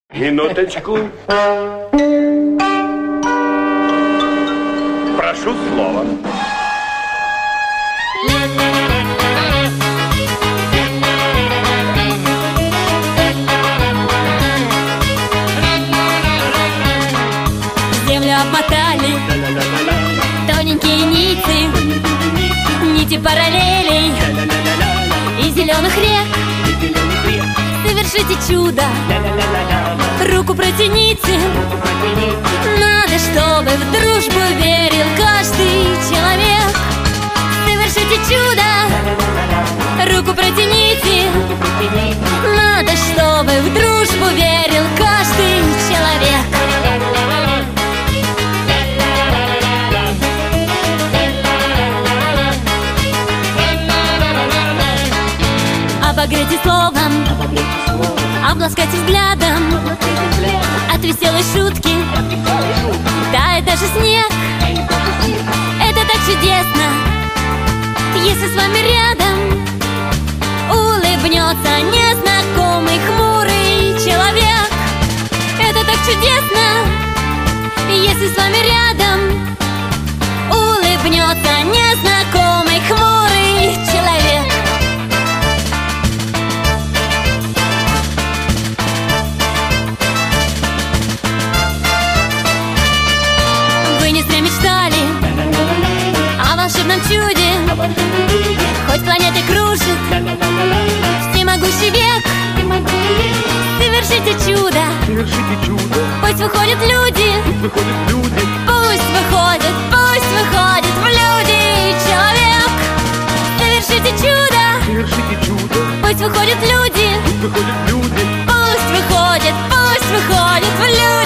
Минуточку. Прошу слова. Землю обмотали тоненькие нити параллелей и зеленых рек. Совершите чудо, руку протяните. Надо, чтобы в дружбу верил каждый человек. Совершите чудо, руку протяните. Надо, чтобы в дружбу верил каждый человек. Обогрейте словом, обласкайте взглядом. От веселой шутки тает даже снег. Это так чудесно, если с вами рядом улыбнется незнакомый хмурый человек. Это так чудесно, если с вами рядом улыбнется незнакомый хмурый человек. Мечтали о волшебном чуде, хоть планеты кружит всемогущий век. Совершите чудо, пусть выходят люди, пусть выходят в люди человек. Совершите чудо, пусть выходят люди, пусть выходят в люди.